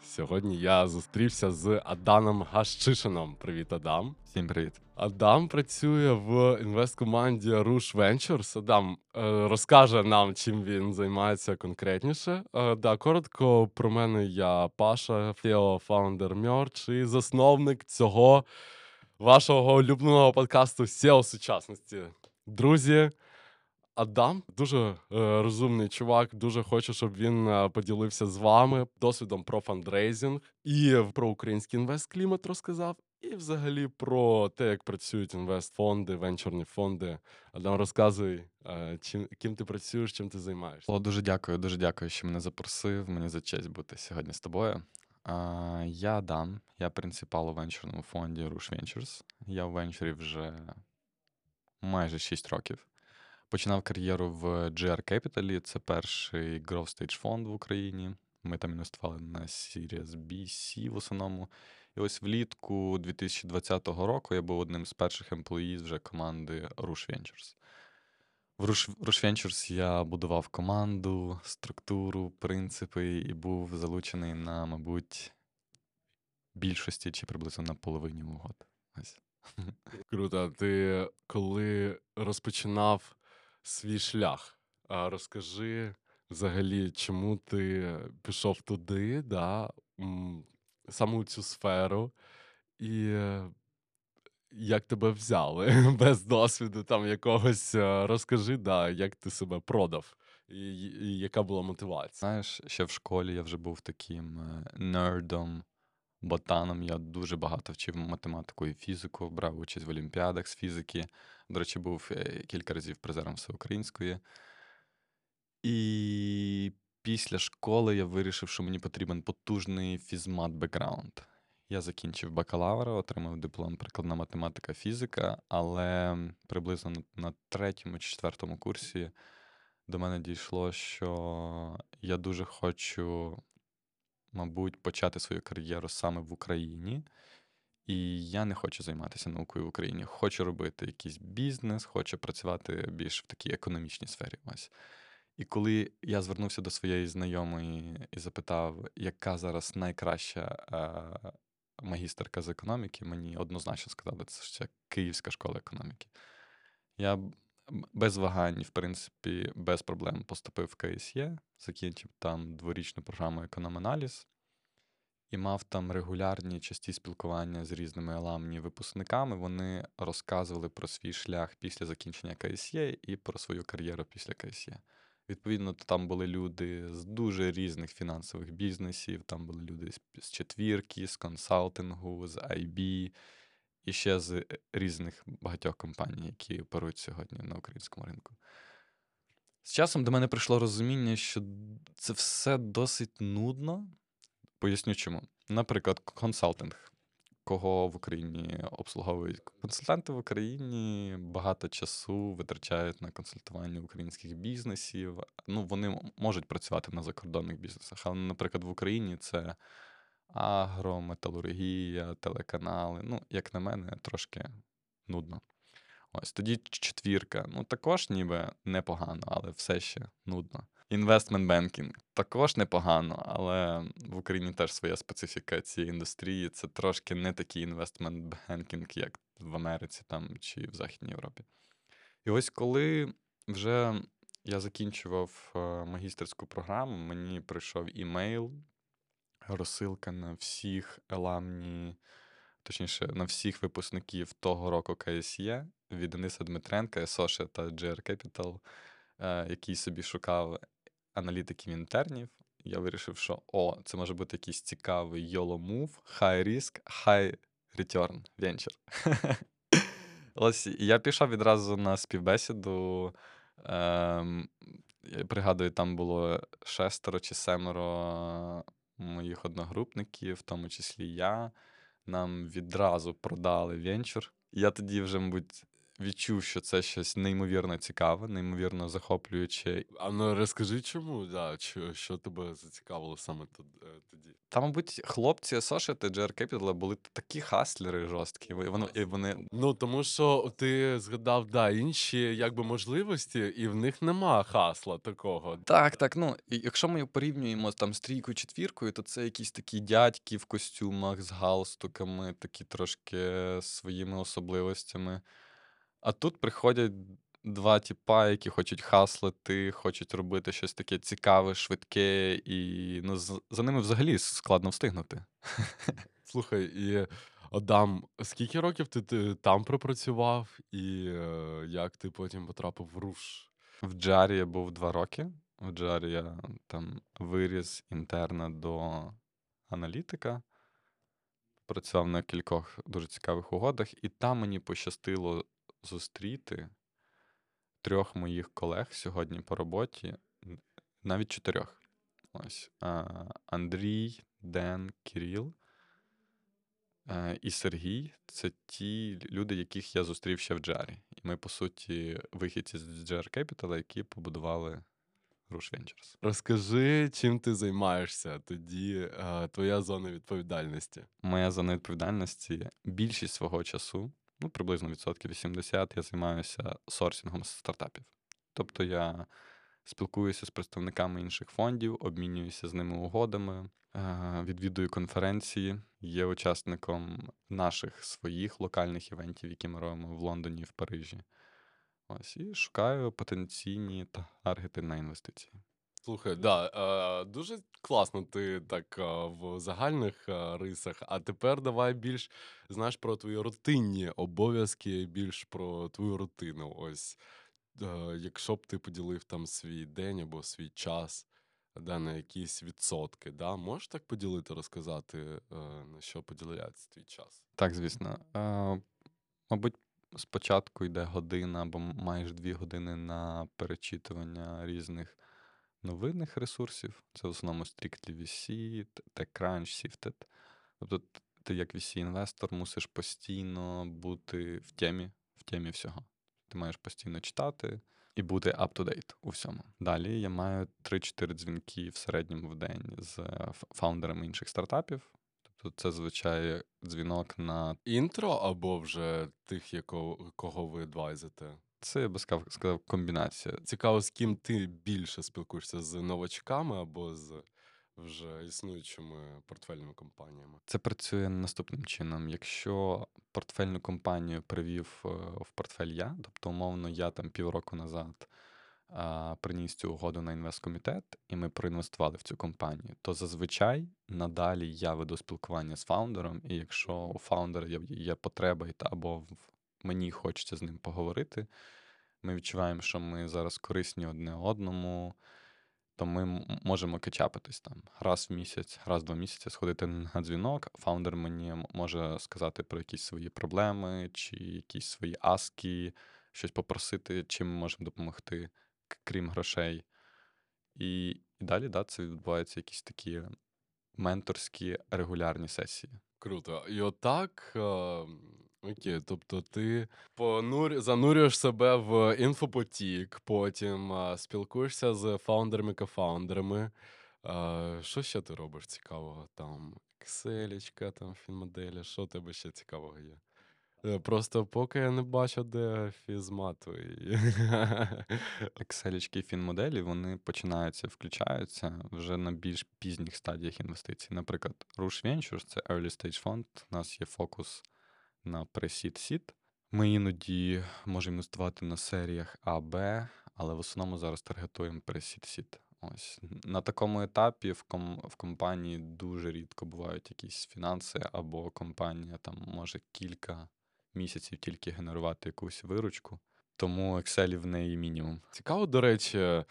Сьогодні я зустрівся з Адамом Гащишином. Привіт, Адам. Всім привіт. Адам працює в інвесткоманді Rush Ventures. Адам розкаже нам, чим він займається конкретніше. Коротко про мене. Я Паша, CEO, фаундер Merge і засновник цього вашого улюбленого подкасту SEO сучасності. Друзі, Адам дуже розумний чувак, дуже хочу, щоб він поділився з вами досвідом про фандрейзинг і про український інвестклімат розказав, і взагалі про те, як працюють інвестфонди, венчурні фонди. Адам, розказуй, ким ти працюєш, чим ти займаєшся. Дуже дякую, що мене запросив. Мені за честь бути сьогодні з тобою. Я Адам, я принципал у венчурному фонді Rush Ventures. Я в венчурі вже майже 6 років. Починав кар'єру в GR Capital, це перший growth stage фонд в Україні. Ми там інвестували на Series B, C в основному. І ось влітку 2020 року я був одним з перших емплоїз вже команди Rush Ventures. В Rush Ventures я будував команду, структуру, принципи і був залучений на, мабуть, більшості чи приблизно на половині угод. Ось. Круто. Ти коли розпочинав свій шлях, розкажи взагалі, чому ти пішов туди, саме у цю сферу, і як тебе взяли без досвіду там якогось. Розкажи, як ти себе продав, і яка була мотивація. Знаєш, ще в школі я вже був таким нердом, ботаном. Я дуже багато вчив математику і фізику, брав участь в олімпіадах з фізики. До речі, був кілька разів призером всеукраїнської. І після школи я вирішив, що мені потрібен потужний фізмат-бекграунд. Я закінчив бакалавра, отримав диплом прикладна математика, фізика, але приблизно на 3-му чи 4-му курсі до мене дійшло, що я дуже хочу, мабуть, почати свою кар'єру саме в Україні. І я не хочу займатися наукою в Україні. Хочу робити якийсь бізнес, хочу працювати більш в такій економічній сфері. Ось. І коли я звернувся до своєї знайомої і запитав, яка зараз найкраща магістерка з економіки, мені однозначно сказали, це Київська школа економіки. Я без вагань, в принципі, без проблем поступив в КСЄ, закінчив там 2-річну програму «Економаналіз» і мав там регулярні часті спілкування з різними аламні-випускниками. Вони розказували про свій шлях після закінчення КСЄ і про свою кар'єру після КСЄ. Відповідно, там були люди з дуже різних фінансових бізнесів, там були люди з четвірки, з консалтингу, з IB і ще з різних багатьох компаній, які оперують сьогодні на українському ринку. З часом до мене прийшло розуміння, що це все досить нудно. Поясню чому. Наприклад, консалтинг. Кого в Україні обслуговують консультанти в Україні, багато часу витрачають на консультування українських бізнесів. Вони можуть працювати на закордонних бізнесах, але, наприклад, в Україні це агро, металургія, телеканали. Як на мене, трошки нудно. Ось тоді четвірка. Також ніби непогано, але все ще нудно. Інвестмент бенкінг також непогано, але в Україні теж своя специфіка цієї індустрії. Це трошки не такий інвестмент бенкінг, як в Америці там чи в Західній Європі. І ось коли вже я закінчував магістерську програму, мені прийшов імейл, розсилка на всіх точніше, на всіх випускників того року КСЄ від Дениса Дмитренка, Associate та GR Capital, який собі шукав аналітиків-інтернів. Я вирішив, що це може бути якийсь цікавий YOLO move, high risk, high return venture. Ось, я пішов відразу на співбесіду. Я пригадую, там було 6 чи 7 моїх одногрупників, в тому числі я. Нам відразу продали венчур. Я тоді вже, мабуть, відчув, що це щось неймовірно цікаве, неймовірно захоплююче. А ну розкажи, чому, да, що тебе зацікавило саме тоді? Та, мабуть, хлопці Associated GR Capital були такі хаслери жорсткі. І вони Ну, тому що ти згадав, да, інші якби можливості, і в них нема хасла такого. так. Ну, і якщо ми порівнюємо там з трійкою, четвіркою, то це якісь такі дядьки в костюмах з галстуками, такі трошки своїми особливостями. А тут приходять два тіпа, які хочуть хаслити, хочуть робити щось таке цікаве, швидке, і ну, за ними взагалі складно встигнути. Слухай, і Адам, скільки років ти там пропрацював, і як ти потім потрапив в руш? В Джарі я був 2 роки. В Джарі я там виріс інтерна до аналітика, працював на кількох дуже цікавих угодах, і там мені пощастило зустріти 3 моїх колег сьогодні по роботі, навіть 4. Ось. Андрій, Ден, Кіріл і Сергій це ті люди, яких я зустрів ще в Джарі. І ми, по суті, вихідці з GR Capital, які побудували Rush Ventures. Розкажи, чим ти займаєшся тоді, твоя зона відповідальності. Моя зона відповідальності більшість свого часу, ну, приблизно 80%, я займаюся сорсингом стартапів. Тобто я спілкуюся з представниками інших фондів, обмінююся з ними угодами, відвідую конференції, є учасником наших своїх локальних івентів, які ми робимо в Лондоні і в Парижі. Ось, і шукаю потенційні таргети на інвестиції. Слухай, да, дуже класно ти так в загальних рисах, а тепер давай більш, знаєш, про твої рутинні обов'язки, більш про твою рутину. Ось, якщо б ти поділив там свій день або свій час, да, на якісь відсотки, да, можеш так поділити, розказати, на що поділяється твій час? Так, звісно. Мабуть, спочатку йде година або майже 2 години на перечитування різних новинних ресурсів. Це в основному Strictly VC, TechCrunch, Sifted. Тобто ти як VC-інвестор мусиш постійно бути в темі всього. Ти маєш постійно читати і бути up-to-date у всьому. Далі я маю 3-4 дзвінки в середньому в день з фаундерами інших стартапів. Тобто це, звичайно, дзвінок на... Інтро або вже тих, кого ви адвайзите? Це, я би сказав, комбінація. Цікаво, з ким ти більше спілкуєшся, з новачками або з вже існуючими портфельними компаніями? Це працює наступним чином. Якщо портфельну компанію привів в портфель я, тобто, умовно, я там півроку назад приніс цю угоду на інвесткомітет, і ми проінвестували в цю компанію, то зазвичай надалі я веду спілкування з фаундером, і якщо у фаундера є потреба або мені хочеться з ним поговорити, ми відчуваємо, що ми зараз корисні одне одному, то ми можемо кетчапитись там раз в місяць, раз в 2 місяці сходити на дзвінок. Фаундер мені може сказати про якісь свої проблеми чи якісь свої аски, щось попросити, чим ми можемо допомогти, крім грошей. І далі, да, це відбуваються якісь такі менторські регулярні сесії. Круто. І отак, окей, тобто ти занурюєш себе в інфопотік, потім спілкуєшся з фаундерами, кофаундерами. Що ще ти робиш цікавого? Там Excelічка, там фінмоделі, що у тебе ще цікавого є? Просто поки я не бачу, де фізмат твої. Екселічки і фінмоделі, вони починаються, включаються вже на більш пізніх стадіях інвестицій. Наприклад, Rush Ventures — це early stage фонд. У нас є фокус на pre-seed, seed. Ми іноді можемо інвестувати на серіях А, Б, але в основному зараз таргетуємо pre-seed, seed. Ось. На такому етапі в компанії дуже рідко бувають якісь фінанси, або компанія там може кілька місяців тільки генерувати якусь виручку. Тому Excel в неї мінімум. Цікаво, до речі,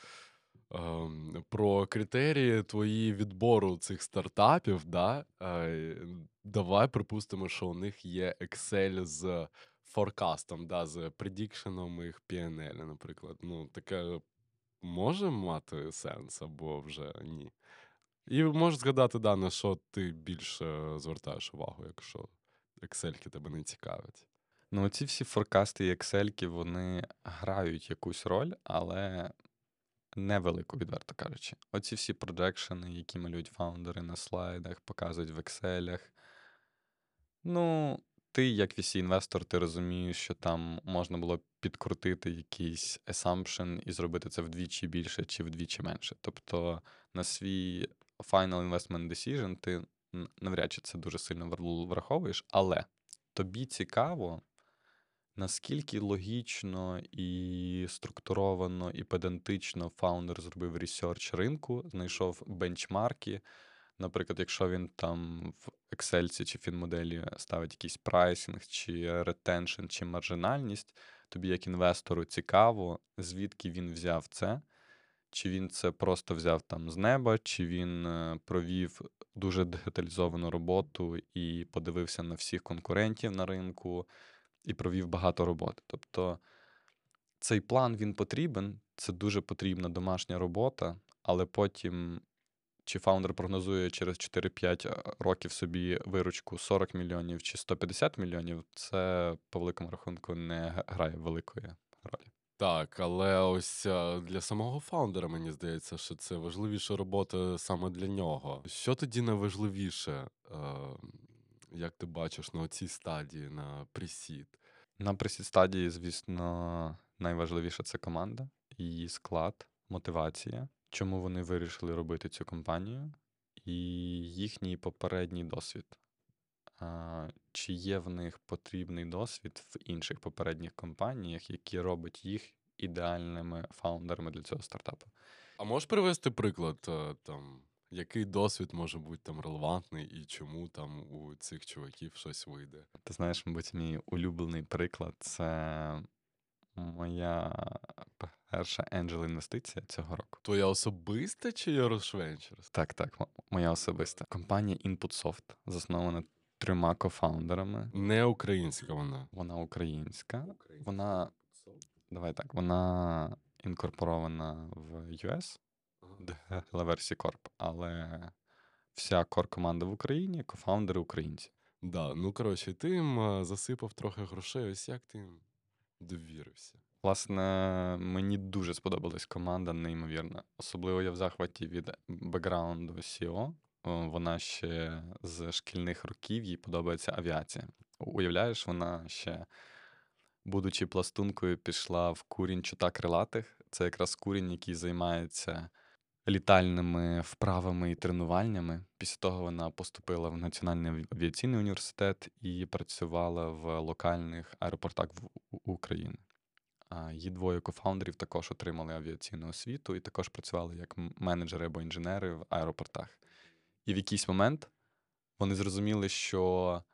про критерії твої відбору цих стартапів, да? Давай припустимо, що у них є Excel з форкастом, да, з предікшеном їх P&L, наприклад. Ну, таке може мати сенс або вже ні. І можеш згадати, да, на що ти більше звертаєш увагу, якщо Excel-ки тебе не цікавить. Ну, ці всі форкасти і ексельки, вони грають якусь роль, але невелику, відверто кажучи. Оці всі проджекшени, які малюють фаундери на слайдах, показують в екселях. Ну, ти, як VC-інвестор, ти розумієш, що там можна було підкрутити якийсь assumption і зробити це вдвічі більше чи вдвічі менше. Тобто на свій final investment decision ти навряд чи це дуже сильно враховуєш, але тобі цікаво, наскільки логічно і структуровано, і педантично фаундер зробив ресерч ринку, знайшов бенчмарки. Наприклад, якщо він там в Excel чи фінмоделі ставить якийсь прайсинг, чи ретеншн, чи маржинальність, тобі як інвестору цікаво, звідки він взяв це, чи він це просто взяв там з неба, чи він провів дуже деталізовану роботу і подивився на всіх конкурентів на ринку, і провів багато роботи. Тобто цей план, він потрібен, це дуже потрібна домашня робота, але потім чи фаундер прогнозує через 4-5 років собі виручку 40 мільйонів чи 150 мільйонів, це по великому рахунку не грає великої ролі. Так, але ось для самого фаундера, мені здається, що це важливіша робота саме для нього. Що тоді найважливіше, як ти бачиш, на цій стадії, на пресід? На пресід стадії, звісно, найважливіше це команда, її склад, мотивація, чому вони вирішили робити цю компанію, і їхній попередній досвід. Чи є в них потрібний досвід в інших попередніх компаніях, які робить їх ідеальними фаундерами для цього стартапу? А можеш привести приклад, там, який досвід може бути там релевантний і чому там у цих чуваків щось вийде? Ти знаєш, мабуть, мій улюблений приклад — це моя перша angel інвестиція цього року. Твоя особиста чи Yarush Ventures? Так, моя особиста. Компанія InputSoft заснована 3 кофаундерами. Не українська вона. Вона українська. Вона, вона інкорпорована в US, Delaware Corp, але вся кор-команда в Україні, кофаундери українці. Да, ну коротше, ти їм засипав трохи грошей, ось як ти їм довірився? Власне, мені дуже сподобалась команда, неймовірна. Особливо я в захваті від бекграунду CEO. Вона ще з шкільних років, їй подобається авіація. Уявляєш, вона ще, будучи пластункою, пішла в курінь чота крилатих. Це якраз курінь, який займається літальними вправами і тренуваннями. Після того вона поступила в Національний авіаційний університет і працювала в локальних аеропортах України. Її 2 кофаундерів також отримали авіаційну освіту і також працювали як менеджери або інженери в аеропортах. І в якийсь момент вони зрозуміли, що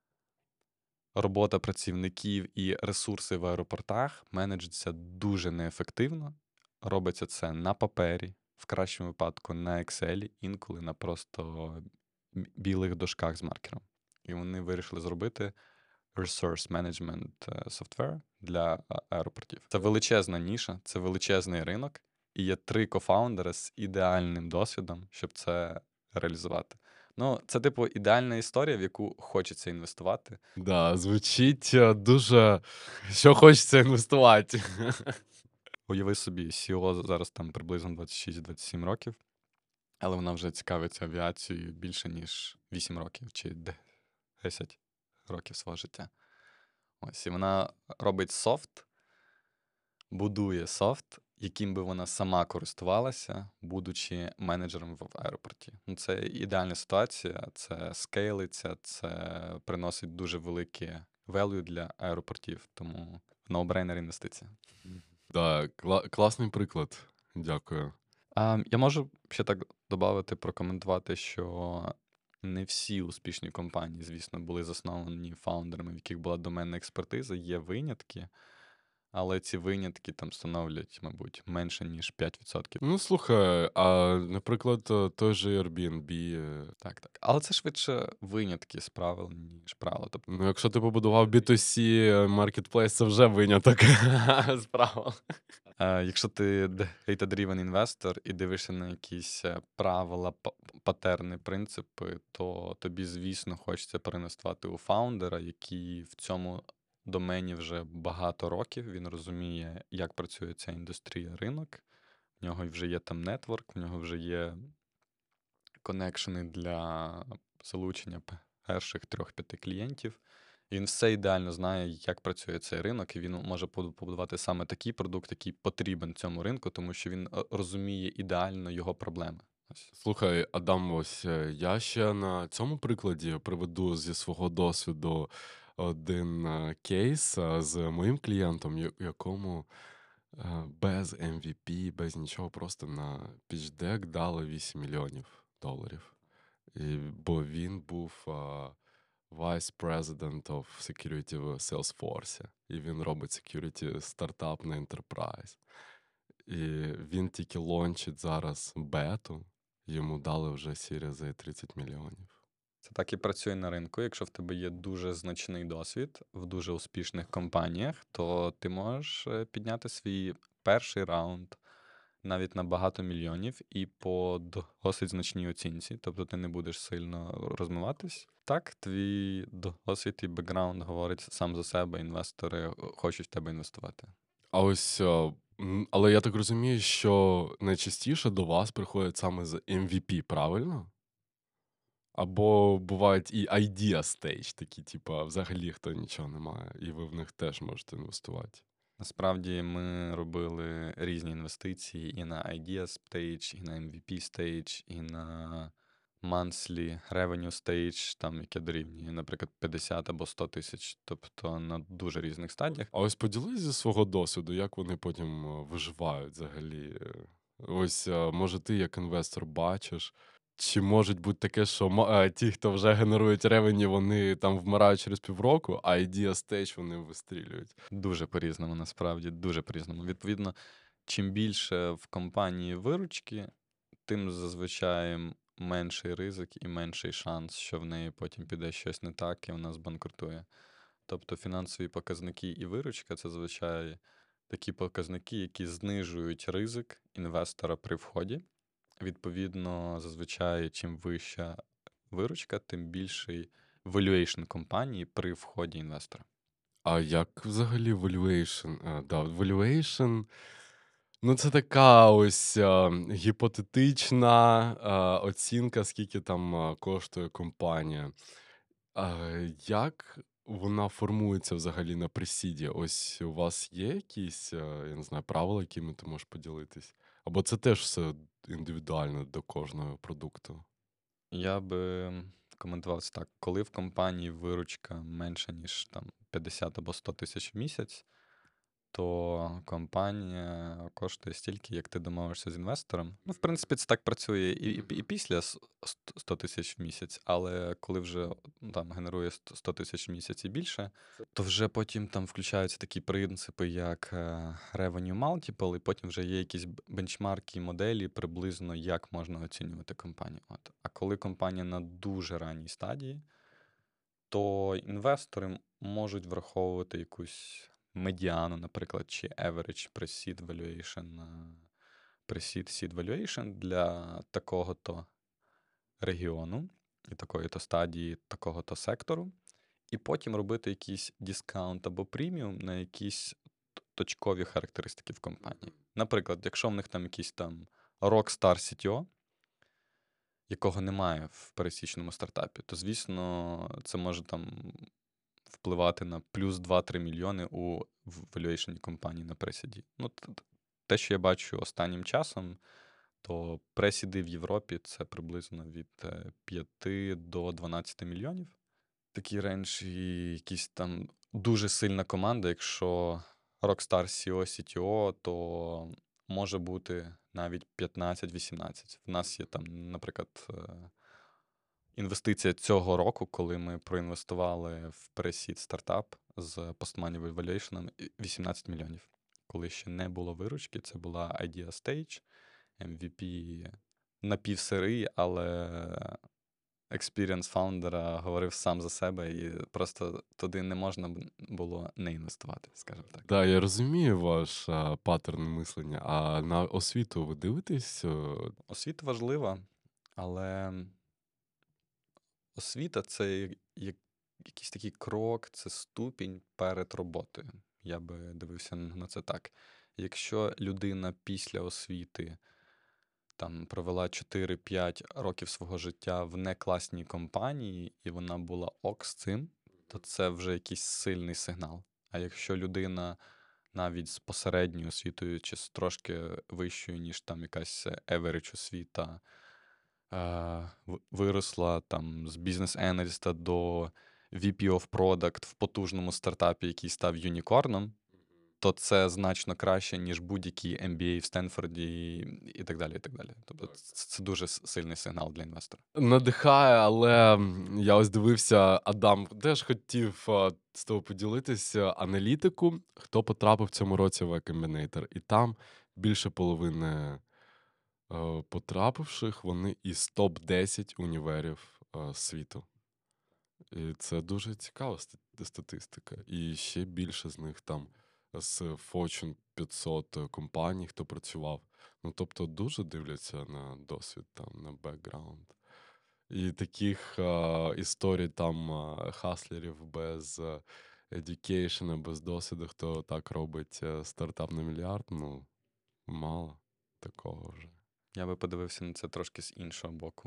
робота працівників і ресурси в аеропортах менеджуться дуже неефективно. Робиться це на папері, в кращому випадку на Excel, інколи на просто білих дошках з маркером. І вони вирішили зробити resource management software для аеропортів. Це величезна ніша, це величезний ринок, і є 3 кофаундери з ідеальним досвідом, щоб це реалізувати. Ну, це, типу, ідеальна історія, в яку хочеться інвестувати. Да, звучить дуже, що хочеться інвестувати. Уяви собі, CEO зараз там приблизно 26-27 років, але вона вже цікавиться авіацією більше, ніж 8 років чи 10 років свого життя. Ось, і вона робить софт, будує софт, яким би вона сама користувалася, будучи менеджером в аеропорті. Ну, це ідеальна ситуація, це скейлиться, це приносить дуже велике value для аеропортів, тому no-brainer інвестиція. Так, класний приклад. Дякую. Я можу ще так додати, прокоментувати, що не всі успішні компанії, звісно, були засновані фаундерами, в яких була доменна експертиза, є винятки, але ці винятки там становлять, мабуть, менше, ніж 5%. Ну, слухай, а, наприклад, той же Airbnb. Так. Але це швидше винятки з правил, ніж правила. Тобто, Ну, якщо ти побудував B2C marketplace, це вже виняток з правил. якщо ти data-driven інвестор і дивишся на якісь правила, патерни, принципи, то тобі, звісно, хочеться переінвестувати у фаундера, який в цьому домені вже багато років, він розуміє, як працює ця індустрія, ринок, в нього вже є там нетворк, в нього вже є конекшени для залучення перших 3-5 клієнтів. Він все ідеально знає, як працює цей ринок, і він може побудувати саме такий продукт, який потрібен цьому ринку, тому що він розуміє ідеально його проблеми. Ось. Слухай, Адам, ось я ще на цьому прикладі приведу зі свого досвіду один кейс з моїм клієнтом, якому без MVP, без нічого, просто на pitch-deck дали $8 мільйонів. Бо він був Vice President of Security в Salesforce, і він робить security стартап на Enterprise. І він тільки лончить зараз бету, йому дали вже Series A 30 мільйонів. Це так і працює на ринку. Якщо в тебе є дуже значний досвід в дуже успішних компаніях, то ти можеш підняти свій перший раунд навіть на багато мільйонів і по досить значній оцінці. Тобто ти не будеш сильно розмиватись. Так, твій досвід і бекграунд говорить сам за себе, інвестори хочуть в тебе інвестувати. А ось, але я так розумію, що найчастіше до вас приходять саме з MVP, правильно? Або бувають і idea stage, такі, типа, взагалі хто нічого не має, і ви в них теж можете інвестувати. Насправді ми робили різні інвестиції і на Idea Stage, і на MVP Stage, і на Monthly Revenue Stage, там яке дорівнює, наприклад, 50 або 100 тисяч, тобто на дуже різних стадіях. А ось поділись зі свого досвіду, як вони потім виживають взагалі. Ось, може, ти як інвестор бачиш, чи може бути таке, що ті, хто вже генерують ревені, вони там вмирають через півроку, а Idea Stage вони вистрілюють. Дуже по-різному, насправді, дуже по-різному. Відповідно, чим більше в компанії виручки, тим зазвичай менший ризик і менший шанс, що в неї потім піде щось не так і вона збанкрутує. Тобто фінансові показники і виручка це зазвичай такі показники, які знижують ризик інвестора при вході. Відповідно, зазвичай, чим вища виручка, тим більший valuation компанії при вході інвестора. А як взагалі valuation? Valuation, ну це така ось гіпотетична оцінка, скільки там коштує компанія. Як вона формується взагалі на пресіді? Ось у вас є якісь, я не знаю, правила, якими ти можеш поділитись? Або це теж все індивідуально до кожного продукту? Я би коментував це так: коли в компанії виручка менша, ніж там 50 або 100 тисяч в місяць, то компанія коштує стільки, як ти домовишся з інвестором. Ну, в принципі, це так працює і після 100 тисяч в місяць, але коли вже там генерує 100 тисяч в місяць і більше, то вже потім там включаються такі принципи, як revenue multiple, і потім вже є якісь бенчмарки і моделі приблизно, як можна оцінювати компанію. От. А коли компанія на дуже ранній стадії, то інвестори можуть враховувати якусь медіану, наприклад, чи average pre-seed valuation, pre-seed seed valuation для такого-то регіону і такої-то стадії, такого-то сектору, і потім робити якийсь дискаунт або преміум на якісь точкові характеристики в компанії. Наприклад, якщо в них там якийсь там Rockstar CTO, якого немає в пересічному стартапі, то, звісно, це може там впливати на плюс 2-3 мільйони у valuation компанії на пресіді. Ну, те, що я бачу останнім часом, то пресіди в Європі це приблизно від 5 до 12 мільйонів. Такий рейндж, і якісь там дуже сильна команда, якщо Rockstar CEO, CTO, то може бути навіть 15-18. В нас є там, наприклад, інвестиція цього року, коли ми проінвестували в pre-seed стартап з post-money valuation 18 мільйонів. Коли ще не було виручки, це була Idea Stage, MVP напівсирий, але experience фаундера говорив сам за себе, і просто туди не можна було не інвестувати, скажімо так. Так, я розумію ваш паттерн мислення, а на освіту ви дивитесь? Освіта важлива, але освіта — це як якийсь такий крок, це ступінь перед роботою. Я би дивився на це так. Якщо людина після освіти там провела 4-5 років свого життя в некласній компанії, і вона була ок з цим, то це вже якийсь сильний сигнал. А якщо людина навіть з посередньою освітою чи з трошки вищою, ніж там якась average освіта, виросла там з бізнес-еналіста до VP of Product в потужному стартапі, який став юнікорном, то це значно краще, ніж будь-який MBA в Стенфорді і так далі, і так далі. Тобто це дуже сильний сигнал для інвестора. Надихає, але я ось дивився, Адам теж хотів з тобою поділитися аналітику, хто потрапив в цьому році в Y Combinator. І там більше половини потрапивших, вони із топ-10 універів світу. І це дуже цікава статистика. І ще більше з них там з Fortune 500 компаній, хто працював. Ну, тобто дуже дивляться на досвід, там, на бекграунд. І таких історій там хаслерів без education, без досвіду, хто так робить стартап на мільярд, ну, мало такого вже. Я би подивився на це трошки з іншого боку.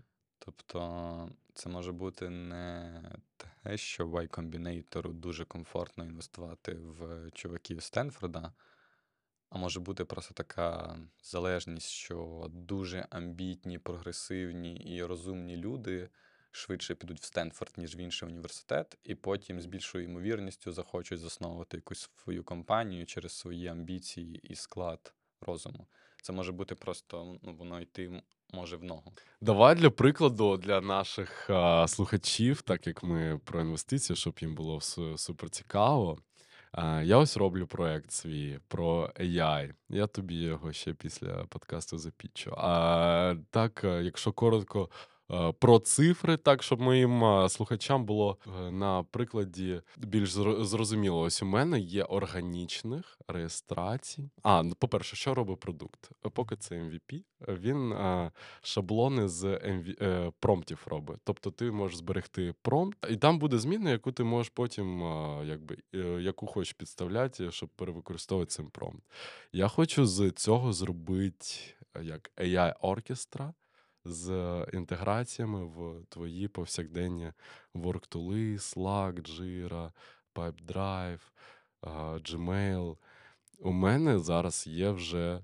Тобто це може бути не те, що в Y Combinator дуже комфортно інвестувати в чуваків Стенфорда, а може бути просто така залежність, що дуже амбітні, прогресивні і розумні люди швидше підуть в Стенфорд, ніж в інший університет, і потім з більшою ймовірністю захочуть засновувати якусь свою компанію через свої амбіції і склад розуму. Це може бути просто, воно йти може в ногу. Давай для прикладу для наших слухачів, так як ми про інвестиції, щоб їм було супер цікаво. Я ось роблю проект свій про AI. Я тобі його ще після подкасту запічу. А так, якщо коротко про цифри, так щоб моїм слухачам було на прикладі більш зрозуміло. Ось у мене є органічних реєстрацій. По-перше, що робить продукт? Поки це MVP, він шаблони з промптів робить. Тобто ти можеш зберегти промпт, і там буде зміна, яку ти можеш потім, яку хочеш підставляти, щоб перевикористовувати цим промпт. Я хочу з цього зробити як AI-оркестра з інтеграціями в твої повсякденні work-тули, Slack, Jira, Pipedrive, Gmail. У мене зараз є вже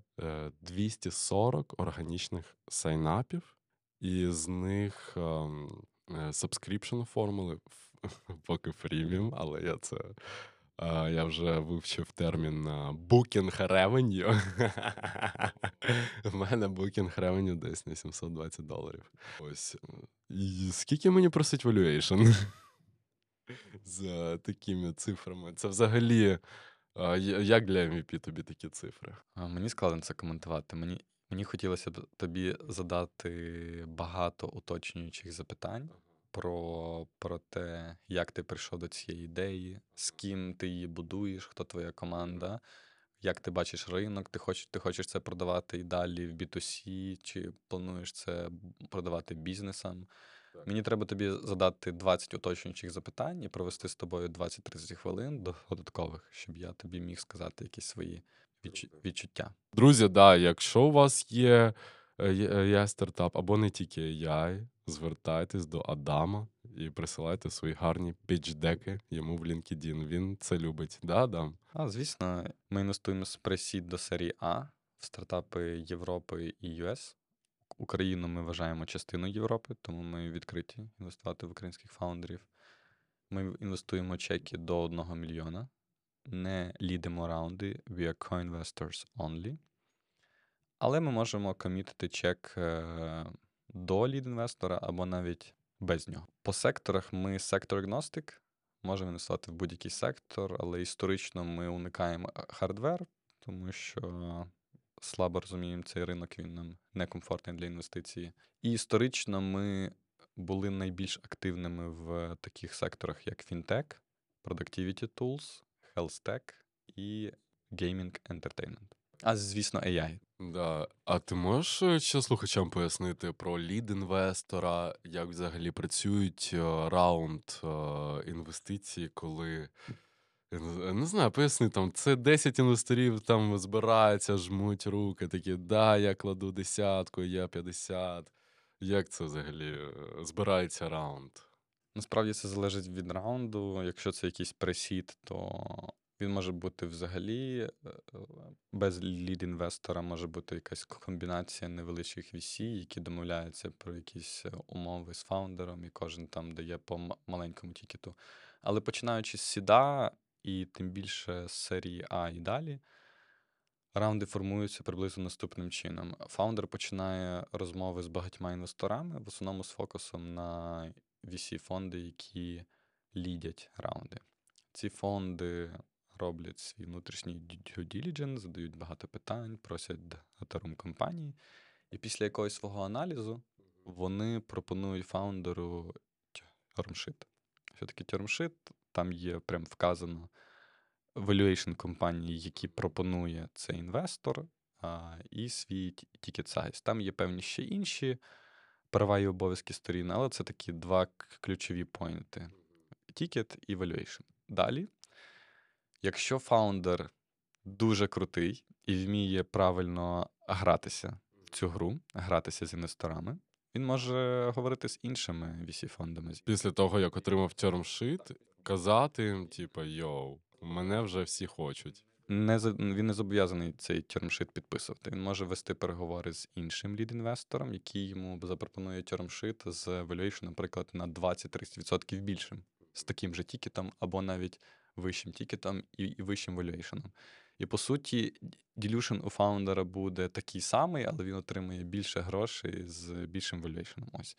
240 органічних сайнапів, і з них subscription формули поки фріміум, але я вже вивчив термін booking revenue. У мене booking revenue десь на $720. Ось. І скільки мені просить valuation? З такими цифрами. Це взагалі, як для MVP тобі такі цифри? Мені складно це коментувати. Мені хотілося б тобі задати багато уточнюючих запитань про те, як ти прийшов до цієї ідеї, з ким ти її будуєш, хто твоя команда, як ти бачиш ринок, ти хочеш це продавати і далі в B2C, чи плануєш це продавати бізнесам. Мені треба тобі задати 20 уточнюючих запитань і провести з тобою 20-30 хвилин додаткових, щоб я тобі міг сказати якісь свої відчуття. Друзі, якщо у вас є AI стартап або не тільки AI, звертайтесь до Адама і присилайте свої гарні пітч-деки йому в LinkedIn. Він це любить. Да, Адам? Звісно, ми інвестуємо з пресід до серії А в стартапи Європи і US. Україну ми вважаємо частиною Європи, тому ми відкриті інвестувати в українських фаундерів. Ми інвестуємо чеки до 1 мільйона. Не лідимо раунди, we are co-investors only. Але ми можемо комітити чек до лід-інвестора або навіть без нього. По секторах ми сектор-агностик, можемо інвестувати в будь-який сектор, але історично ми уникаємо хардвер, тому що слабо розуміємо цей ринок, він нам некомфортний для інвестиції. І історично ми були найбільш активними в таких секторах, як фінтек, productivity tools, health tech і gaming entertainment. А звісно, AI. Да. А ти можеш ще слухачам пояснити про лід інвестора, як взагалі працюють раунд інвестицій, коли не знаю, поясни там, це 10 інвесторів там збираються, жмуть руки, такі, да, я кладу десятку, я 50. Як це взагалі збирається раунд? Насправді це залежить від раунду. Якщо це якийсь пресід, то він може бути взагалі без лід-інвестора, може бути якась комбінація невеличких VC, які домовляються про якісь умови з фаундером, і кожен там дає по маленькому тікету. Але починаючи з сіда, і тим більше з серії А і далі, раунди формуються приблизно наступним чином. Фаундер починає розмови з багатьма інвесторами, в основному з фокусом на VC-фонди, які лідять раунди. Ці фонди роблять свій внутрішній due diligence, задають багато питань, просять датарум компанії, і після якогось свого аналізу вони пропонують фаундеру термшит. Що таке термшит? Там є прям вказано valuation компанії, які пропонує цей інвестор, і свій ticket size. Там є певні ще інші права і обов'язки сторін, але це такі два ключові поінти: ticket і valuation. Далі, якщо фаундер дуже крутий і вміє правильно гратися в цю гру, гратися з інвесторами, він може говорити з іншими VC-фондами. Після того, як отримав термшит, казати їм, типа, йоу, мене вже всі хочуть. Він не зобов'язаний цей термшит підписувати. Він може вести переговори з іншим лід-інвестором, який йому запропонує термшит з valuation, наприклад, на 20-30% більшим, з таким же тікетом або навіть вищим тікетом і вищим valuation. І по суті, ділюшн у фаундера буде такий самий, але він отримує більше грошей з більшим valuation. Ось.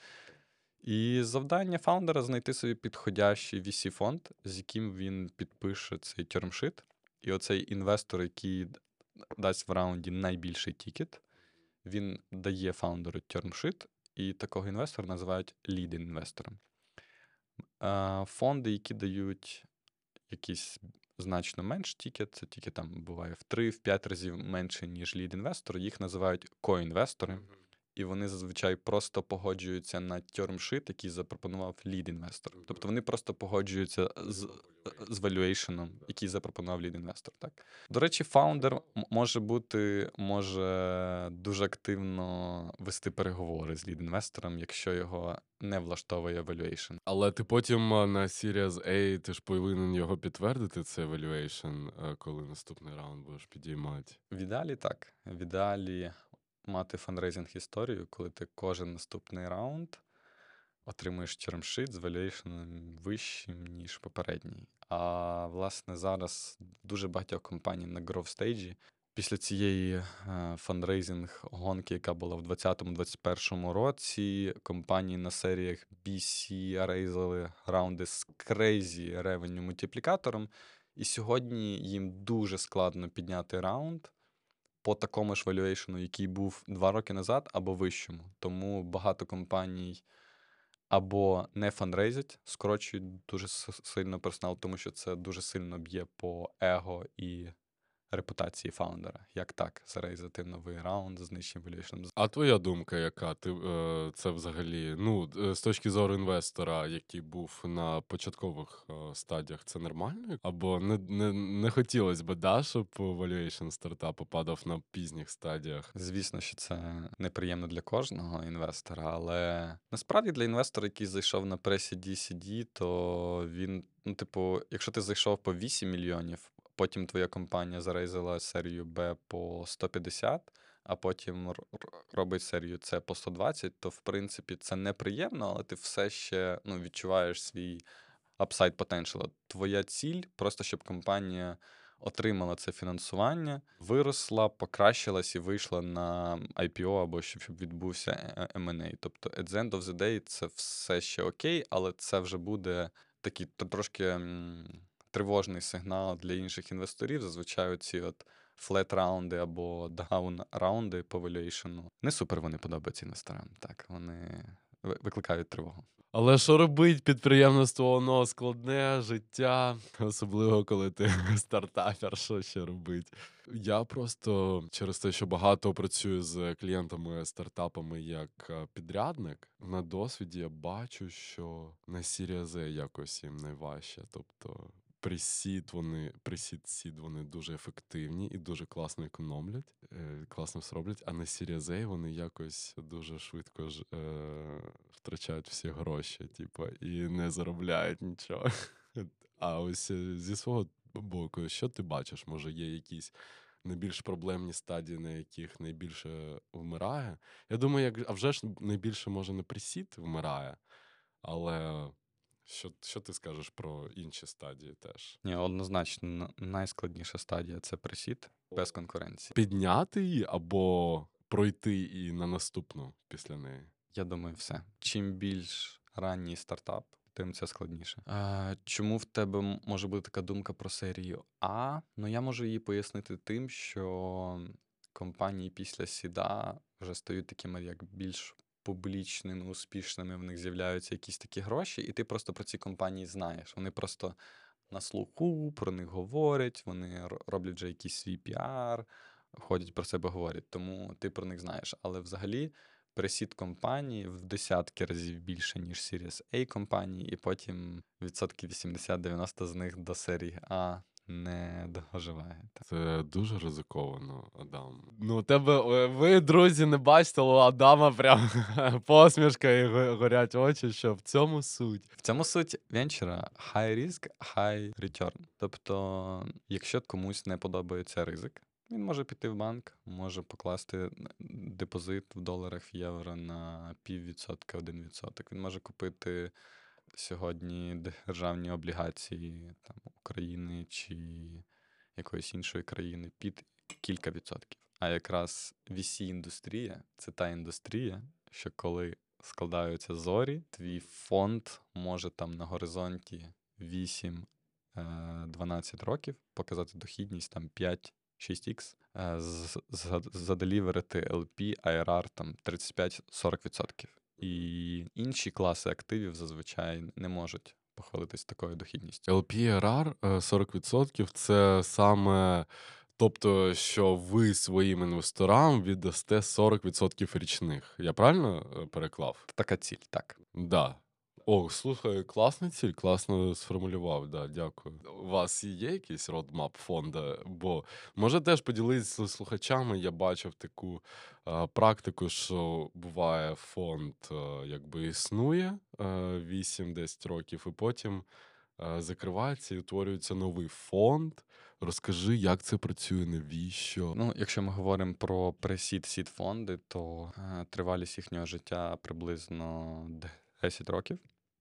І завдання фаундера знайти собі підходящий VC-фонд, з яким він підпише цей термшит. І оцей інвестор, який дасть в раунді найбільший тікет, він дає фаундеру термшит, і такого інвестора називають лід-інвестором. Фонди, які дають якийсь значно менш тікет, це тільки там буває в 3-5 разів менше, ніж лід-інвестор, їх називають ко-інвестори. І вони зазвичай просто погоджуються на термшит, який запропонував лід-інвестор. Тобто вони просто погоджуються з valuation, який запропонував лід-інвестор. Так. До речі, фаундер може дуже активно вести переговори з лід-інвестором, якщо його не влаштовує valuation. Але ти потім на Series A, ти ж повинен його підтвердити, цей valuation, коли наступний раунд будеш підіймати. В ідеалі так. В ідеалі мати фандрейзинг історію, коли ти кожен наступний раунд отримуєш термшит з valuation вищим, ніж попередній. А власне зараз дуже багатьох компаній на growth стейджі після цієї фандрейзинг-гонки, яка була в 2020-2021 році, компанії на серіях BC рейзали раунди з crazy revenue мультиплікатором, і сьогодні їм дуже складно підняти раунд по такому ж valuation, який був 2 роки назад, або вищому. Тому багато компаній або не фандрейзять, скорочують дуже сильно персонал, тому що це дуже сильно б'є по его і репутації фаундера. Як так зарейзати новий раунд з нижчим valuation? А твоя думка яка? Ти це взагалі, з точки зору інвестора, який був на початкових стадіях, це нормально? Або не хотілося б, да, щоб valuation стартапу падав на пізніх стадіях? Звісно, що це неприємно для кожного інвестора, але насправді для інвестора, який зайшов на пресі CD, то він, якщо ти зайшов по 8 мільйонів, потім твоя компанія зарейзила серію Б по 150, а потім робить серію С по 120, то в принципі це неприємно, але ти все ще відчуваєш свій upside potential. Твоя ціль просто, щоб компанія отримала це фінансування, виросла, покращилась і вийшла на IPO або щоб відбувся M&A. Тобто at the end of the day це все ще окей, але це вже буде такий трошки тривожний сигнал для інших інвесторів. Зазвичай ці флет-раунди або даун-раунди по valuation не супер вони подобаються інвесторам. Так, вони викликають тривогу. Але що робить підприємництво, воно складне життя, особливо коли ти стартапер, що ще робить. Я просто через те, що багато працюю з клієнтами, стартапами як підрядник, на досвіді я бачу, що на Series A якось їм найважче. Тобто Pre-seed Seed вони дуже ефективні і дуже класно економлять, класно все роблять, а на Series A вони якось дуже швидко втрачають всі гроші, типу, і не заробляють нічого. А ось зі свого боку, що ти бачиш? Може, є якісь найбільш проблемні стадії, на яких найбільше вмирає? Я думаю, а вже ж найбільше, може, не пресід вмирає, але що ти скажеш про інші стадії теж? Ні, однозначно, найскладніша стадія це пресід без конкуренції. Підняти її або пройти і на наступну після неї? Я думаю, все. Чим більш ранній стартап, тим це складніше. Чому в тебе може бути така думка про серію А? Ну, я можу її пояснити тим, що компанії після сіда вже стають такими як більш публічними, успішними, в них з'являються якісь такі гроші, і ти просто про ці компанії знаєш. Вони просто на слуху, про них говорять, вони роблять вже якийсь свій піар, ходять про себе говорять, тому ти про них знаєш. Але взагалі пресід компанії в десятки разів більше, ніж Series A компанії, і потім відсотки 80-90 з них до серії А не доживає. Це дуже ризиковано, Адам. Ну, у тебе, ви, друзі, не бачите, але у Адама прям посмішка і горять очі, що в цьому суть. В цьому суть венчура high risk, high return. Тобто, якщо комусь не подобається ризик, він може піти в банк, може покласти депозит в доларах, в євро на 0,5%, 1%. Він може купити сьогодні державні облігації там, України чи якоїсь іншої країни під кілька відсотків. А якраз VC-індустрія – це та індустрія, що коли складаються зорі, твій фонд може там на горизонті 8-12 років показати дохідність там 5-6х, заделіверити LP, IRR там 35-40%. І інші класи активів зазвичай не можуть похвалитись такою дохідністю. LPRR 40% це саме, тобто, що ви своїм інвесторам віддасте 40% річних. Я правильно переклав? Така ціль, так. Да. О, слухай, класна ціль, класно сформулював, да, дякую. У вас є якийсь родмап фонду? Бо може теж поділитися з слухачами, я бачив таку практику, що буває фонд якби існує 8-10 років, і потім закривається і утворюється новий фонд. Розкажи, як це працює, навіщо? Ну, якщо ми говоримо про пресід-сід фонди, то тривалість їхнього життя приблизно 10 років.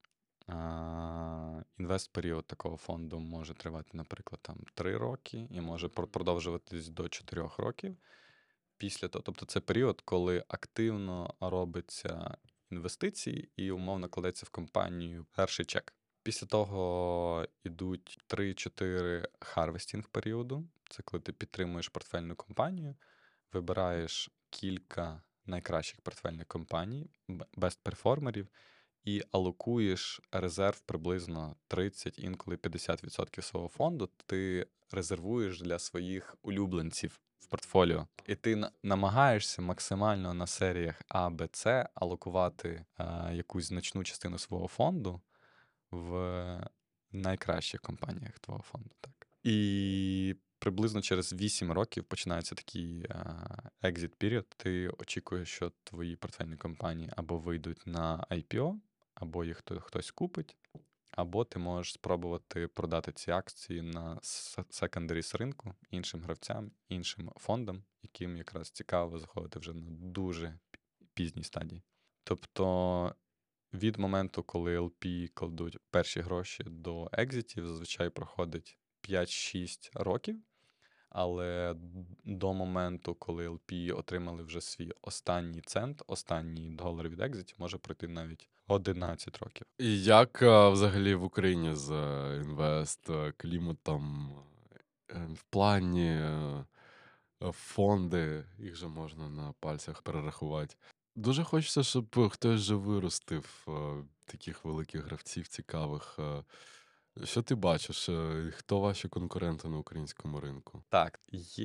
Інвест-період такого фонду може тривати, наприклад, там 3 роки і може продовжуватись до 4 років. Після того, тобто це період, коли активно робиться інвестиції і умовно кладеться в компанію перший чек. Після того йдуть 3-4 харвестінг періоду. Це коли ти підтримуєш портфельну компанію, вибираєш кілька найкращих портфельних компаній, бест-перформерів, і алокуєш резерв приблизно 30, інколи 50% свого фонду, ти резервуєш для своїх улюбленців в портфоліо. І ти намагаєшся максимально на серіях А, Б, С алокувати якусь значну частину свого фонду в найкращих компаніях твого фонду. Так. І приблизно через 8 років починається такий exit period. Ти очікуєш, що твої портфельні компанії або вийдуть на IPO, або їх хтось купить, або ти можеш спробувати продати ці акції на secondaries ринку іншим гравцям, іншим фондам, яким якраз цікаво заходити вже на дуже пізній стадії. Тобто від моменту, коли LP кладуть перші гроші до екзитів, зазвичай проходить 5-6 років, але до моменту, коли LP отримали вже свій останній цент, останній долар від екзитів, може пройти навіть 11 років. І як взагалі в Україні з інвест-кліматом в плані фонди, їх же можна на пальцях перерахувати. Дуже хочеться, щоб хтось же виростив таких великих гравців цікавих. Що ти бачиш? Хто ваші конкуренти на українському ринку? Так,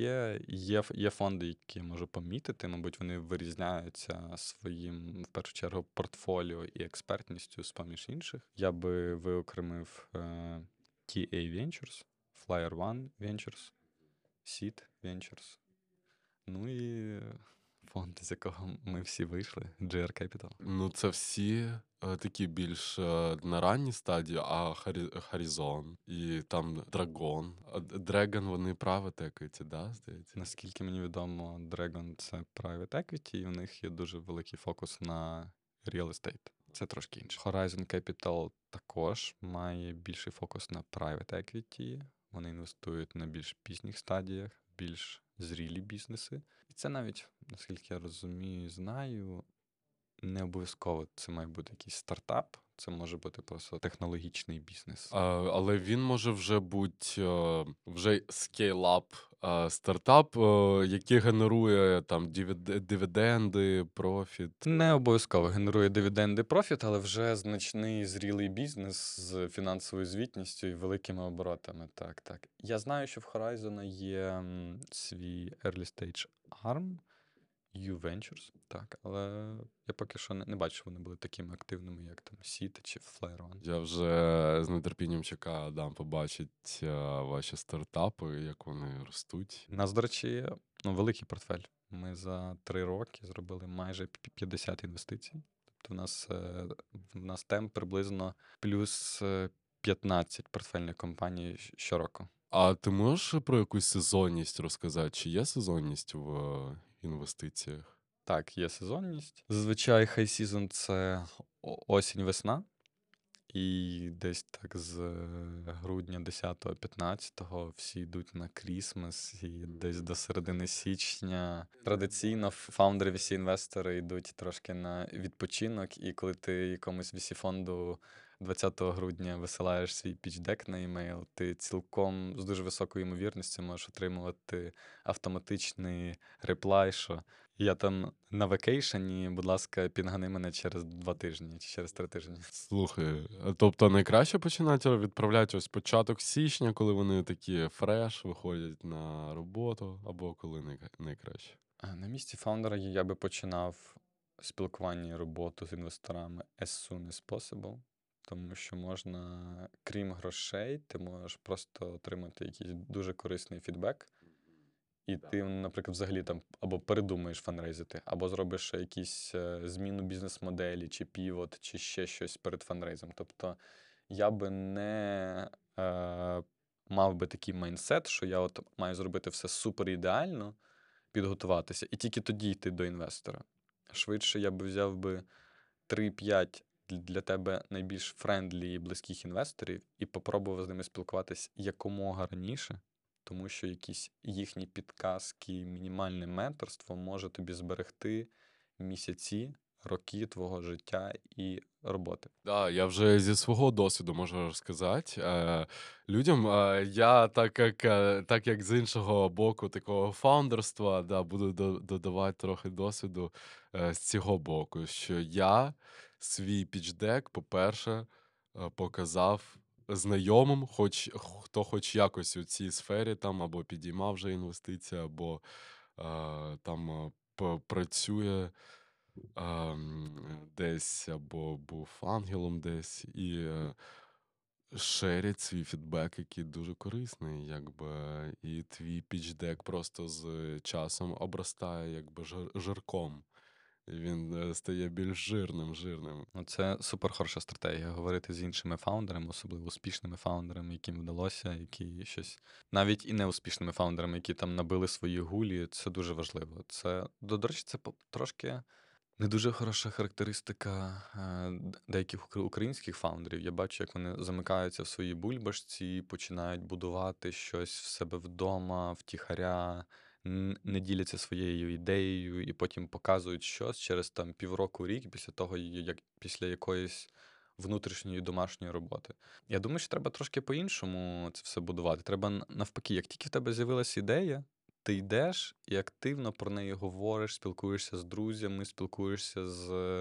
є фонди, які я можу помітити. Мабуть, вони вирізняються своїм, в першу чергу, портфоліо і експертністю з-поміж інших. Я би виокремив TA Ventures, Flyer One Ventures, Seed Ventures. Ну і фонд, з якого ми всі вийшли, GR Capital. Ну, це всі такі більш на ранній стадії, а Horizon і там Dragon. Dragon, вони private equity, да, здається? Наскільки мені відомо, Dragon — це private equity, і у них є дуже великий фокус на real estate. Це трошки інше. Horizon Capital також має більший фокус на private equity. Вони інвестують на більш пізніх стадіях, більш зрілі бізнеси. І це навіть, наскільки я розумію, знаю, не обов'язково це має бути якийсь стартап, це може бути просто технологічний бізнес. Але він може вже бути вже scale-up стартап, який генерує там дивіденди, профіт. Не обов'язково генерує дивіденди, профіт, але вже значний зрілий бізнес з фінансовою звітністю і великими оборотами. Так. Я знаю, що в Horizon є свій early stage arm, U Ventures, так, але я поки що не бачу, що вони були такими активними, як там Seed чи Flyer One. Я вже з нетерпінням чекаю, Адам, побачить ваші стартапи, як вони ростуть. У нас, до речі, великий портфель. Ми за 3 роки зробили майже 50 інвестицій. Тобто в нас темп приблизно плюс 15 портфельних компаній щороку. А ти можеш про якусь сезонність розказати? Чи є сезонність в інвестиціях? Так, є сезонність. Зазвичай high season — це осінь-весна. І десь так з грудня 10-15 всі йдуть на Крісмас, і десь до середини січня традиційно фаундери, VC-інвестори йдуть трошки на відпочинок, і коли ти якомусь VC-фонду 20 грудня висилаєш свій пітч-дек на емейл, ти цілком з дуже високою ймовірністю можеш отримувати автоматичний реплай, що я там на вакейшені, будь ласка, пінгани мене через 2 тижні чи через 3 тижні. Слухай, тобто найкраще починати відправляти ось початок січня, коли вони такі фреш, виходять на роботу, або коли найкраще? На місці фаундера я би починав спілкування і роботу з інвесторами as soon as possible, тому що можна, крім грошей, ти можеш просто отримати якийсь дуже корисний фідбек, і ти, наприклад, взагалі там або передумаєш фанрейзити, або зробиш якісь зміну бізнес-моделі, чи півот, чи ще щось перед фанрейзом. Тобто я би не мав би такий майндсет, що я от маю зробити все супер ідеально, підготуватися, і тільки тоді йти до інвестора. Швидше я би взяв би 3-5 для тебе найбільш френдлі і близьких інвесторів і попробував з ними спілкуватись якомога раніше, тому що якісь їхні підказки, мінімальне менторство може тобі зберегти місяці, роки твого життя і роботи. Да, я вже зі свого досвіду можу розказати. Людям, я так як з іншого боку такого фаундерства, да, буду додавати трохи досвіду з цього боку, що я свій пічдек, по-перше, показав знайомим, хто хоч якось у цій сфері там або підіймав вже інвестиції, або там працює десь або був ангелом десь, і шерять свій фідбек, який дуже корисний, якби, і твій пічдек просто з часом обростає якби жирком. І він стає більш жирним. Це супер хороша стратегія — говорити з іншими фаундерами, особливо успішними фаундерами, яким вдалося, які щось, навіть і неуспішними фаундерами, які там набили свої гулі. Це дуже важливо. Це, до речі, це трошки не дуже хороша характеристика деяких українських фаундерів. Я бачу, як вони замикаються в своїй бульбашці, починають будувати щось в себе вдома, втіхаря, не діляться своєю ідеєю і потім показують щось через там півроку-рік після того, як після якоїсь внутрішньої домашньої роботи. Я думаю, що треба трошки по-іншому це все будувати. Треба навпаки, як тільки в тебе з'явилася ідея, ти йдеш і активно про неї говориш, спілкуєшся з друзями, спілкуєшся з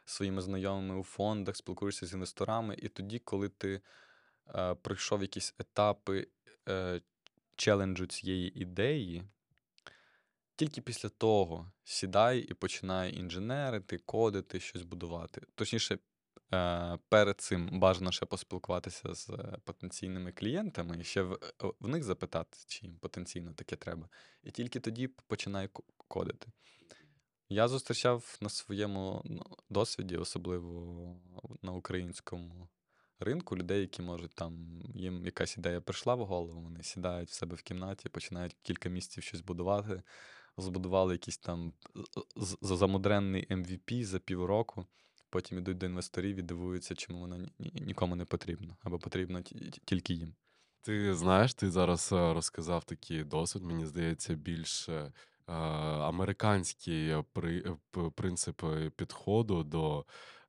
своїми знайомими у фондах, спілкуєшся з інвесторами, і тоді, коли ти пройшов якісь етапи челенджу цієї ідеї, тільки після того сідає і починає інженерити, кодити, щось будувати. Точніше, перед цим бажано ще поспілкуватися з потенційними клієнтами і ще в них запитати, чи їм потенційно таке треба. І тільки тоді починає кодити. Я зустрічав на своєму досвіді, особливо на українському ринку, людей, які можуть там, їм якась ідея прийшла в голову, вони сідають в себе в кімнаті, починають кілька місяців щось будувати, збудували якийсь там замудренний MVP за півроку, потім ідуть до інвесторів і дивуються, чому воно нікому не потрібно, або потрібно тільки їм. Ти знаєш, ти зараз розказав такий досвід, мені здається, більш американський принцип підходу до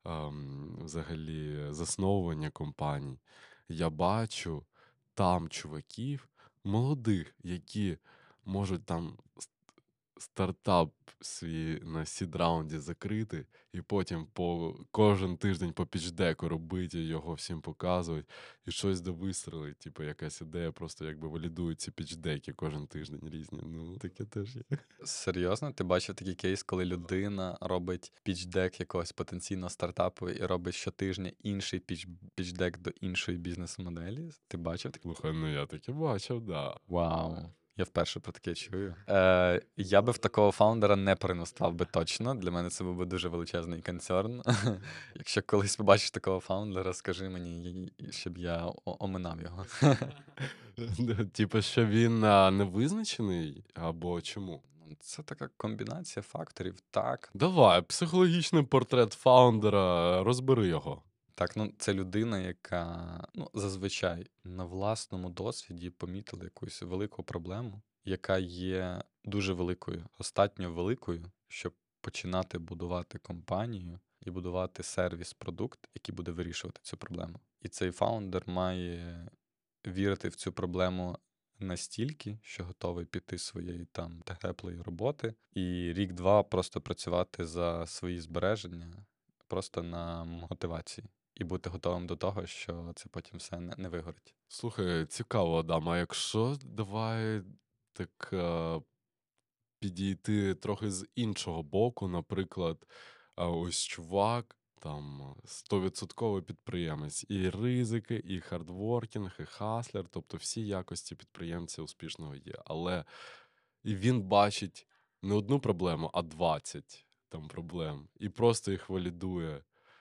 взагалі засновування компаній. Я бачу там чуваків молодих, які можуть там стартап свій на сід-раунді закрити, і потім кожен тиждень по пічдеку робити, його всім показують, і щось довистрелить, типу якась ідея, просто якби валідують ці пічдеки кожен тиждень різні. Ну, таке теж є. Серйозно? Ти бачив такий кейс, коли людина робить пічдек якогось потенційного стартапу і робить щотижня інший пічдек до іншої бізнес-моделі? Ти бачив таке? Слухай, ну я таке бачив, да. Вау. Я вперше про таке чую. Я би в такого фаундера не перенастав би точно. Для мене це був би дуже величезний концерн. Якщо колись побачиш такого фаундера, скажи мені, щоб я оминав його. Типу, що він невизначений, або чому? Це така комбінація факторів, так. Давай, психологічний портрет фаундера, розбери його. Так, це людина, яка зазвичай на власному досвіді помітила якусь велику проблему, яка є дуже великою, достатньо великою, щоб починати будувати компанію і будувати сервіс-продукт, який буде вирішувати цю проблему. І цей фаундер має вірити в цю проблему настільки, що готовий піти з своєї там теплої роботи, і рік-два просто працювати за свої збереження, просто на мотивації. І бути готовим до того, що це потім все не вигорить. Слухай, цікаво, Адам, а якщо давай так підійти трохи з іншого боку, наприклад, ось чувак, там 100% підприємець, і ризики, і хардворкінг, і хаслер, тобто всі якості підприємця успішного є. Але і він бачить не одну проблему, а 20 там проблем, і просто їх валідує.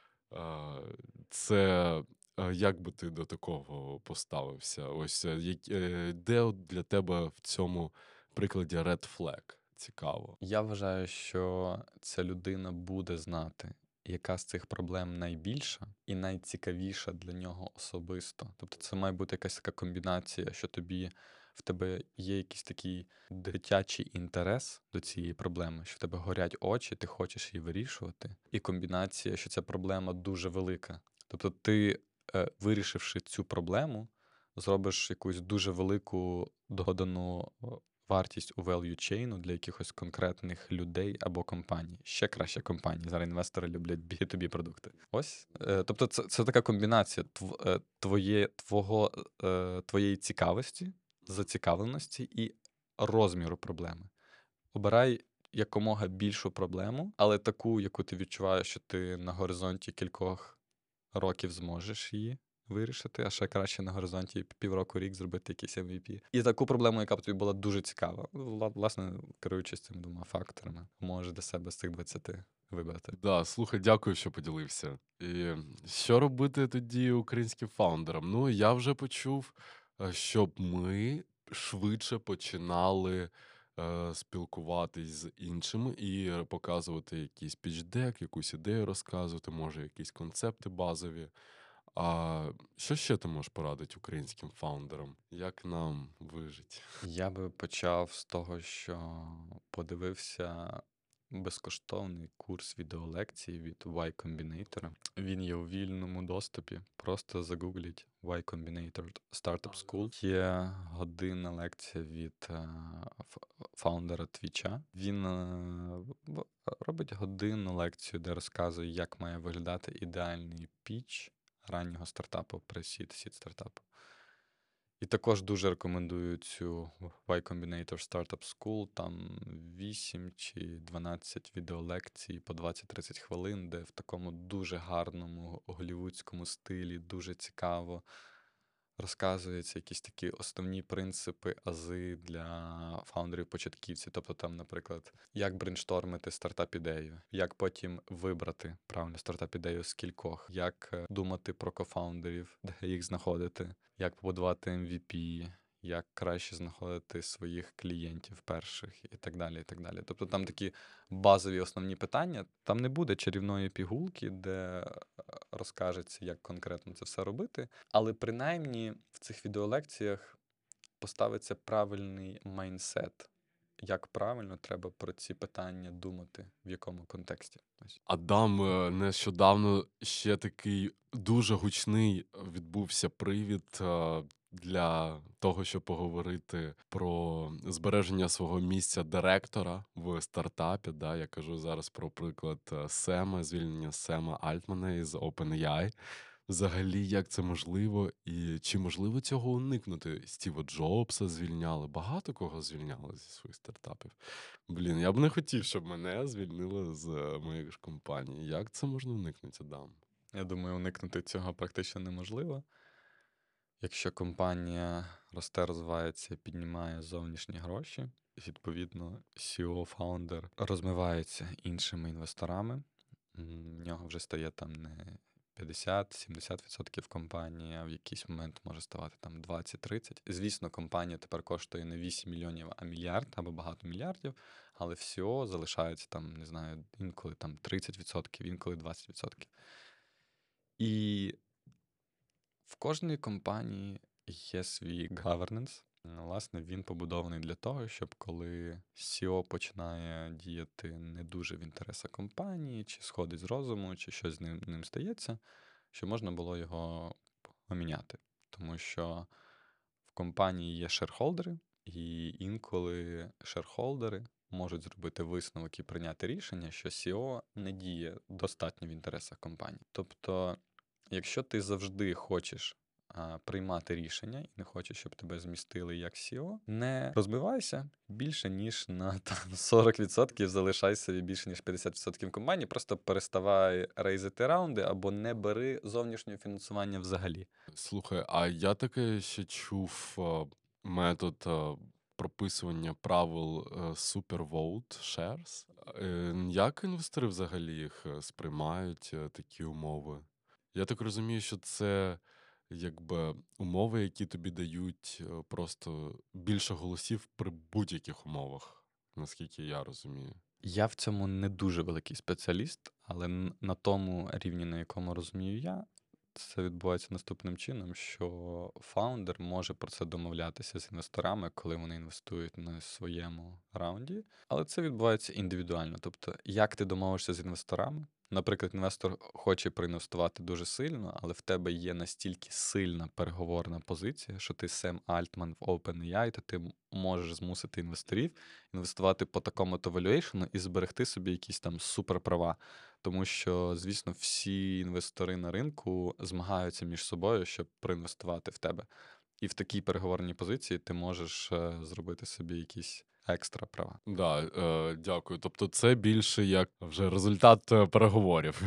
Це як би ти до такого поставився? Ось де от для тебе в цьому прикладі red flag? Цікаво. Я вважаю, що ця людина буде знати, яка з цих проблем найбільша і найцікавіша для нього особисто. Тобто це має бути якась така комбінація, що в тебе є якийсь такий дитячий інтерес до цієї проблеми, що в тебе горять очі, ти хочеш її вирішувати. І комбінація, що ця проблема дуже велика. Тобто ти, вирішивши цю проблему, зробиш якусь дуже велику додану вартість у value chain для якихось конкретних людей або компаній. Ще краще компанії. Зараз інвестори люблять B2B продукти. Ось. Тобто це така комбінація твоєї цікавості, зацікавленості і розміру проблеми. Обирай якомога більшу проблему, але таку, яку ти відчуваєш, що ти на горизонті кількох років зможеш її вирішити, а ще краще на горизонті півроку-рік зробити якийсь MVP. І таку проблему, яка б тобі була дуже цікава. Власне, керуючись цими двома факторами, можеш для себе з цих 20 вибрати. Да, слухай, дякую, що поділився. І що робити тоді українським фаундерам? Ну, я вже почув, щоб ми швидше починали спілкуватись з іншими і показувати якийсь пічдек, якусь ідею розказувати, може, якісь концепти базові. А що ще ти можеш порадити українським фаундерам? Як нам вижити? Я би почав з того, що подивився безкоштовний курс відеолекцій від Y Combinator. Він є у вільному доступі. Просто загугліть Y Combinator Startup School. Є годинна лекція від фаундера Твіча. Він робить годинну лекцію, де розказує, як має виглядати ідеальний піч раннього стартапу при сід стартапу. І також дуже рекомендую цю Y Combinator Startup School, там 8 чи 12 відеолекцій по 20-30 хвилин, де в такому дуже гарному голлівудському стилі, дуже цікаво розказуються якісь такі основні принципи, ази для фаундерів-початківців. Тобто там, наприклад, як брейнштормити стартап-ідею, як потім вибрати правильно стартап-ідею з кількох, як думати про кофаундерів, де їх знаходити, як побудувати MVP, як краще знаходити своїх клієнтів перших і так далі, і так далі. Тобто там такі базові основні питання. Там не буде чарівної пігулки, де розкажеться, як конкретно це все робити. Але принаймні в цих відеолекціях поставиться правильний майндсет. Як правильно треба про ці питання думати, в якому контексті. Ось. Адам, нещодавно ще такий дуже гучний відбувся привід для того, щоб поговорити про збереження свого місця директора в стартапі. Да? Я кажу зараз про приклад Сема, звільнення Сема Альтмана із OpenAI. Взагалі, як це можливо, і чи можливо цього уникнути? Стіва Джобса звільняли, багато кого звільняли зі своїх стартапів. Блін, я б не хотів, щоб мене звільнили з моєї ж компанії. Як це можна уникнути, Адам? Я думаю, уникнути цього практично неможливо. Якщо компанія росте, розвивається, піднімає зовнішні гроші, відповідно, CEO-фаундер розмивається іншими інвесторами, в нього вже стає там не 50-70% компанії, а в якийсь момент може ставати там 20-30%. Звісно, компанія тепер коштує не 8 мільйонів, а мільярд або багато мільярдів, але всього залишається там, не знаю, інколи там 30%, інколи 20%. І в кожній компанії є свій governance. Власне, він побудований для того, щоб коли CEO починає діяти не дуже в інтересах компанії, чи сходить з розуму, чи щось з ним стається, щоб можна було його поміняти. Тому що в компанії є шерхолдери, і інколи шерхолдери можуть зробити висновок і прийняти рішення, що CEO не діє достатньо в інтересах компанії. Тобто, якщо ти завжди хочеш приймати рішення і не хочеш, щоб тебе змістили як CEO, не розбивайся більше, ніж на там, 40%, залишай собі більше, ніж 50% компанії, просто переставай рейзити раунди або не бери зовнішнього фінансування взагалі. Слухай, а я таке ще чув метод прописування правил Super Vote Shares. Як інвестори взагалі їх сприймають, такі умови? Я так розумію, що це якби умови, які тобі дають просто більше голосів при будь-яких умовах, наскільки я розумію. Я в цьому не дуже великий спеціаліст, але на тому рівні, на якому розумію я, це відбувається наступним чином, що фаундер може про це домовлятися з інвесторами, коли вони інвестують на своєму раунді, але це відбувається індивідуально. Тобто, як ти домовишся з інвесторами? Наприклад, інвестор хоче проінвестувати дуже сильно, але в тебе є настільки сильна переговорна позиція, що ти Сем Альтман в OpenAI, то ти можеш змусити інвесторів інвестувати по такому-то valuation і зберегти собі якісь там суперправа. Тому що, звісно, всі інвестори на ринку змагаються між собою, щоб проінвестувати в тебе. І в такій переговорній позиції ти можеш зробити собі якісь екстра права. Да, дякую. Тобто це більше як вже результат переговорів.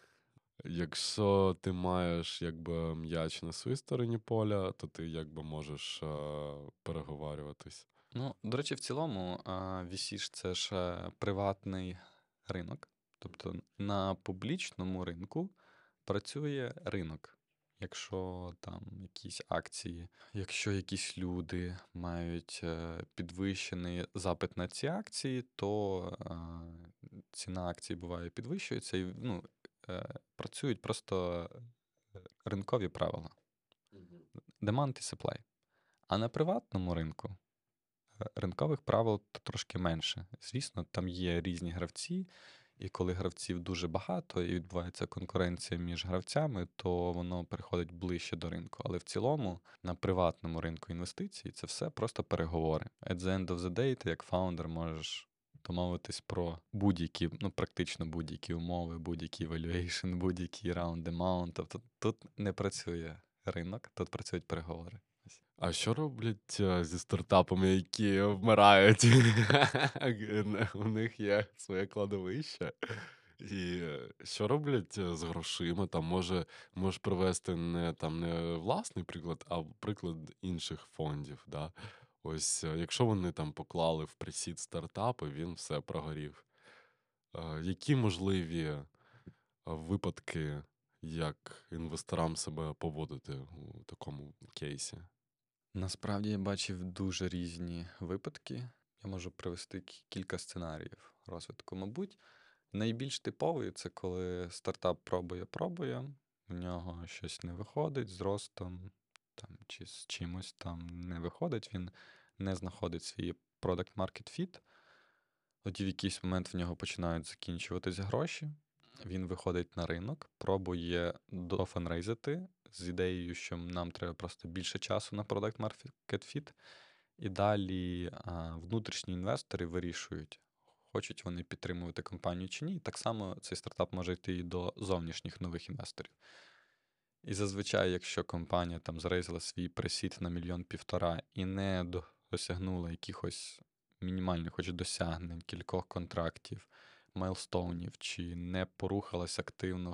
Якщо ти маєш якби м'яч на своїй стороні поля, то ти якби можеш переговарюватись. Ну, до речі, в цілому VC ж це ж приватний ринок. Тобто на публічному ринку працює ринок. Якщо там якісь акції, якщо якісь люди мають підвищений запит на ці акції, то ціна акцій буває підвищується і працюють просто ринкові правила. Demand і supply. А на приватному ринку ринкових правил то трошки менше. Звісно, там є різні гравці, і коли гравців дуже багато і відбувається конкуренція між гравцями, то воно переходить ближче до ринку. Але в цілому на приватному ринку інвестицій це все просто переговори. At the end of the day, ти як фаундер можеш домовитись про будь-які, ну практично будь-які умови, будь-який valuation, будь-який round amount. Тобто тут не працює ринок, тут працюють переговори. Ось. А що роблять зі стартапами, які вмирають? У них є своє кладовище. І що роблять з грошима? Там можеш привести не власний приклад, а приклад інших фондів. Да? Ось, якщо вони там поклали в пресід стартап, і він все прогорів. Які можливі випадки, як інвесторам себе поводити у такому кейсі? Насправді я бачив дуже різні випадки. Я можу привести кілька сценаріїв розвитку. Мабуть, найбільш типовий це коли стартап пробує, в нього щось не виходить з ростом там, чи з чимось там не виходить, він не знаходить свій product market fit. Тоді в якийсь момент в нього починають закінчуватись гроші. Він виходить на ринок, пробує дофанрейзити з ідеєю, що нам треба просто більше часу на product market fit. І далі внутрішні інвестори вирішують, хочуть вони підтримувати компанію чи ні. І так само цей стартап може йти і до зовнішніх нових інвесторів. І зазвичай, якщо компанія там зарейзила свій пресід на 1,5 мільйона і не досягнула якихось мінімальних хоч досягнень, кількох контрактів, майлстоунів, чи не порухалась активно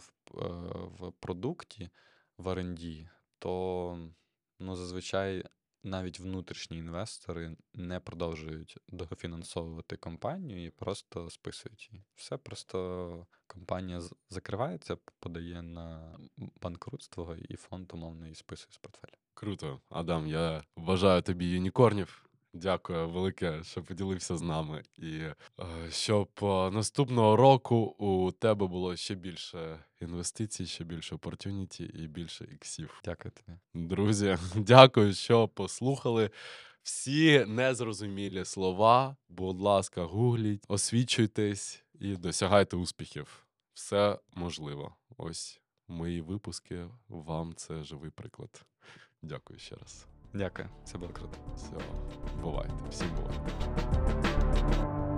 в продукті, в R&D, то зазвичай навіть внутрішні інвестори не продовжують дофінансовувати компанію і просто списують її. Все, просто компанія закривається, подає на банкрутство, і фонд умовно її списує з портфеля. Круто. Адам, я бажаю тобі юнікорнів. Дякую велике, що поділився з нами. І щоб наступного року у тебе було ще більше інвестицій, ще більше опортюніті і більше іксів. Дякую тобі. Друзі, дякую, що послухали. Всі незрозумілі слова, будь ласка, гугліть, освічуйтесь і досягайте успіхів. Все можливо. Ось мої випуски, вам це живий приклад. Дякую ще раз. Дякую, це було круто. Все, бувайте, всім бувайте.